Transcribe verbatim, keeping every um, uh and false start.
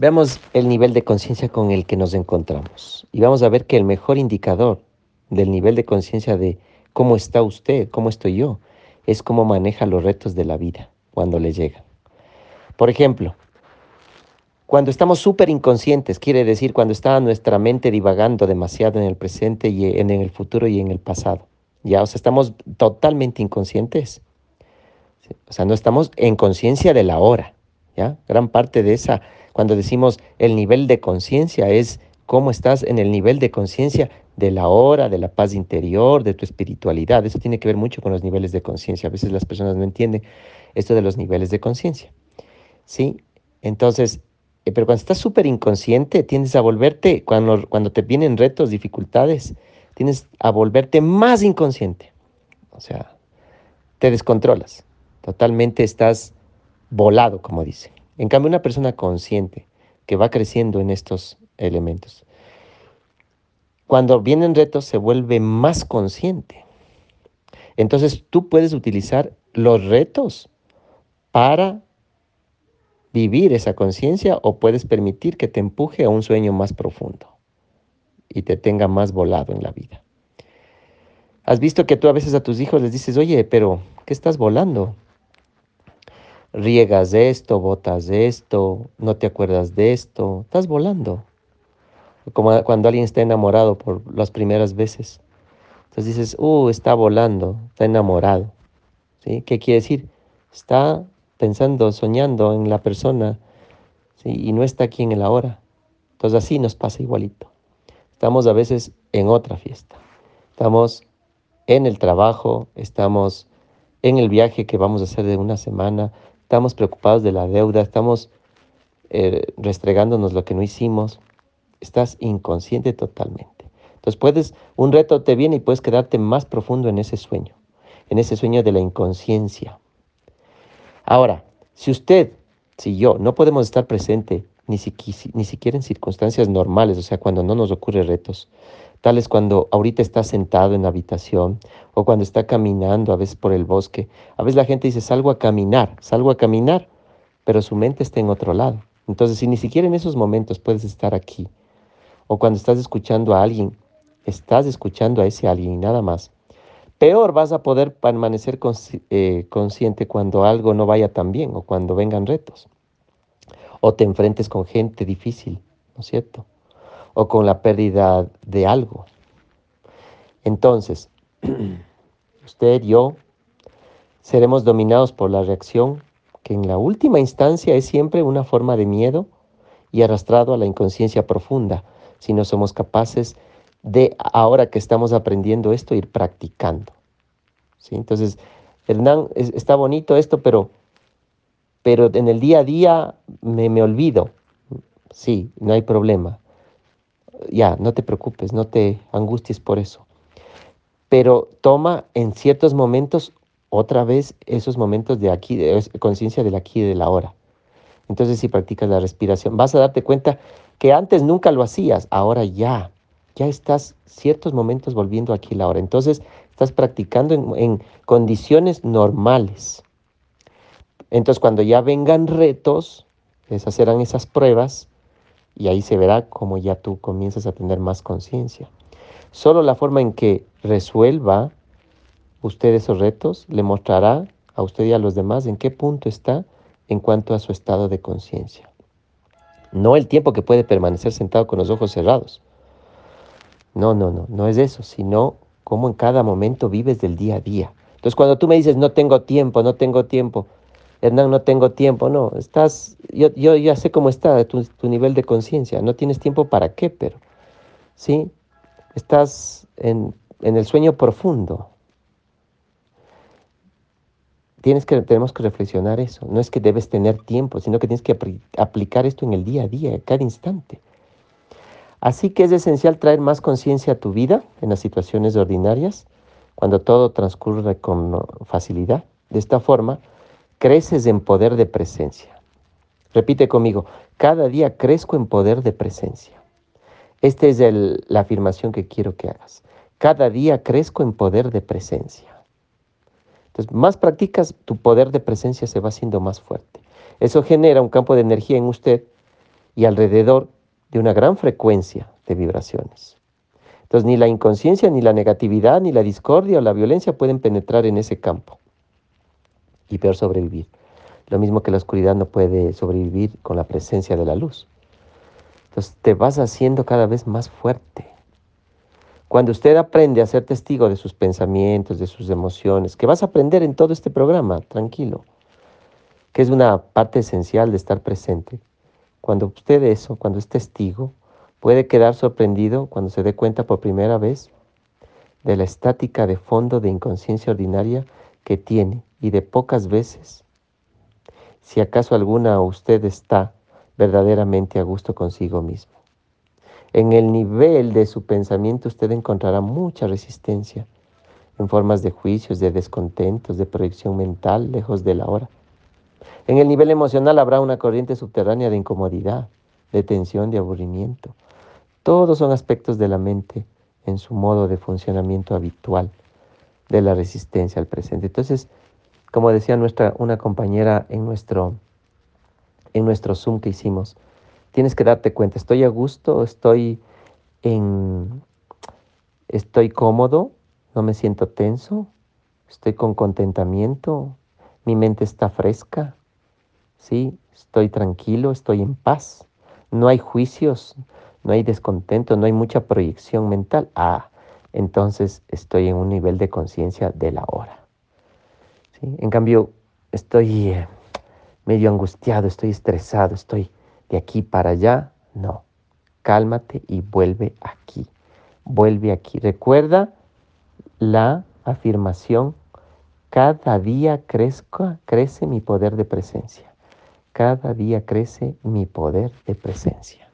Veamos el nivel de conciencia con el que nos encontramos. Y vamos a ver que el mejor indicador del nivel de conciencia de cómo está usted, cómo estoy yo, es cómo maneja los retos de la vida cuando le llegan. Por ejemplo, cuando estamos súper inconscientes, quiere decir cuando está nuestra mente divagando demasiado en el presente y en el futuro y en el pasado. Ya, o sea, estamos totalmente inconscientes. O sea, no estamos en conciencia de la hora, ¿ya? Gran parte de esa, cuando decimos el nivel de conciencia, es cómo estás en el nivel de conciencia de la hora, de la paz interior, de tu espiritualidad. Eso tiene que ver mucho con los niveles de conciencia. A veces las personas no entienden esto de los niveles de conciencia, ¿sí? Entonces, eh, pero cuando estás súper inconsciente, tiendes a volverte, cuando, cuando te vienen retos, dificultades, tienes a volverte más inconsciente. O sea, te descontrolas. Totalmente estás volado, como dice. En cambio, una persona consciente que va creciendo en estos elementos, cuando vienen retos se vuelve más consciente. Entonces tú puedes utilizar los retos para vivir esa conciencia o puedes permitir que te empuje a un sueño más profundo y te tenga más volado en la vida. ¿Has visto que tú a veces a tus hijos les dices, oye, pero ¿qué estás volando? Riegas esto, botas esto, no te acuerdas de esto, estás volando. Como cuando alguien está enamorado por las primeras veces. Entonces dices, uh, está volando, está enamorado. ¿Sí? ¿Qué quiere decir? Está pensando, soñando en la persona, ¿sí? Y no está aquí en el ahora. Entonces así nos pasa igualito. Estamos a veces en otra fiesta. Estamos en el trabajo, estamos en el viaje que vamos a hacer de una semana, estamos preocupados de la deuda, estamos eh, restregándonos lo que no hicimos. Estás inconsciente totalmente. Entonces puedes, un reto te viene y puedes quedarte más profundo en ese sueño, en ese sueño de la inconsciencia. Ahora, si usted, si yo, no podemos estar presente ni, siqui- ni siquiera en circunstancias normales, o sea, cuando no nos ocurre retos, tales cuando ahorita está sentado en la habitación o cuando está caminando a veces por el bosque, a veces la gente dice, salgo a caminar, salgo a caminar, pero su mente está en otro lado. Entonces, si ni siquiera en esos momentos puedes estar aquí, o cuando estás escuchando a alguien, estás escuchando a ese alguien y nada más. Peor vas a poder permanecer consci- eh, consciente cuando algo no vaya tan bien o cuando vengan retos. O te enfrentes con gente difícil, ¿no es cierto? O con la pérdida de algo. Entonces, usted, yo, seremos dominados por la reacción que en la última instancia es siempre una forma de miedo y arrastrado a la inconsciencia profunda, si no somos capaces de, ahora que estamos aprendiendo esto, ir practicando. ¿Sí? Entonces, Hernán, es- está bonito esto, pero, pero en el día a día me, me olvido. Sí, no hay problema. Ya, no te preocupes, no te angusties por eso. Pero toma en ciertos momentos otra vez esos momentos de aquí, de es- conciencia del aquí y del ahora. Entonces, si practicas la respiración, vas a darte cuenta que antes nunca lo hacías, ahora ya, ya estás ciertos momentos volviendo aquí y ahora. Entonces, estás practicando en, en condiciones normales. Entonces, cuando ya vengan retos, esas serán esas pruebas y ahí se verá cómo ya tú comienzas a tener más conciencia. Solo la forma en que resuelva usted esos retos le mostrará a usted y a los demás en qué punto está en cuanto a su estado de conciencia. No el tiempo que puede permanecer sentado con los ojos cerrados. No, no, no, no es eso, sino cómo en cada momento vives del día a día. Entonces, cuando tú me dices, no tengo tiempo, no tengo tiempo, Hernán, no tengo tiempo, no, estás, yo, yo ya sé cómo está tu, tu nivel de conciencia, no tienes tiempo para qué, pero, ¿sí? Estás en, en el sueño profundo. Tienes que, tenemos que reflexionar eso. No es que debes tener tiempo, sino que tienes que apl- aplicar esto en el día a día, cada instante. Así que es esencial traer más conciencia a tu vida en las situaciones ordinarias, cuando todo transcurre con facilidad. De esta forma, creces en poder de presencia. Repite conmigo, cada día crezco en poder de presencia. Esta es el- la afirmación que quiero que hagas. Cada día crezco en poder de presencia. Entonces, más practicas, tu poder de presencia se va haciendo más fuerte. Eso genera un campo de energía en usted y alrededor de una gran frecuencia de vibraciones. Entonces, ni la inconsciencia, ni la negatividad, ni la discordia o la violencia pueden penetrar en ese campo y peor sobrevivir. Lo mismo que la oscuridad no puede sobrevivir con la presencia de la luz. Entonces, te vas haciendo cada vez más fuerte. Cuando usted aprende a ser testigo de sus pensamientos, de sus emociones, que vas a aprender en todo este programa, tranquilo, que es una parte esencial de estar presente. Cuando usted eso, cuando es testigo, puede quedar sorprendido cuando se dé cuenta por primera vez de la estática de fondo de inconsciencia ordinaria que tiene y de pocas veces, si acaso alguna, usted está verdaderamente a gusto consigo mismo. En el nivel de su pensamiento usted encontrará mucha resistencia en formas de juicios, de descontentos, de proyección mental lejos de la hora. En el nivel emocional habrá una corriente subterránea de incomodidad, de tensión, de aburrimiento. Todos son aspectos de la mente en su modo de funcionamiento habitual de la resistencia al presente. Entonces, como decía nuestra, una compañera en nuestro, en nuestro Zoom que hicimos, tienes que darte cuenta, estoy a gusto, estoy en, estoy cómodo, no me siento tenso, estoy con contentamiento, mi mente está fresca, ¿sí? Estoy tranquilo, estoy en paz, no hay juicios, no hay descontento, no hay mucha proyección mental. Ah, entonces estoy en un nivel de conciencia de la hora, ¿sí? En cambio, estoy eh, medio angustiado, estoy estresado, estoy de aquí para allá. No, cálmate y vuelve aquí, vuelve aquí. Recuerda la afirmación, cada día crezca, crece mi poder de presencia. Cada día crece mi poder de presencia.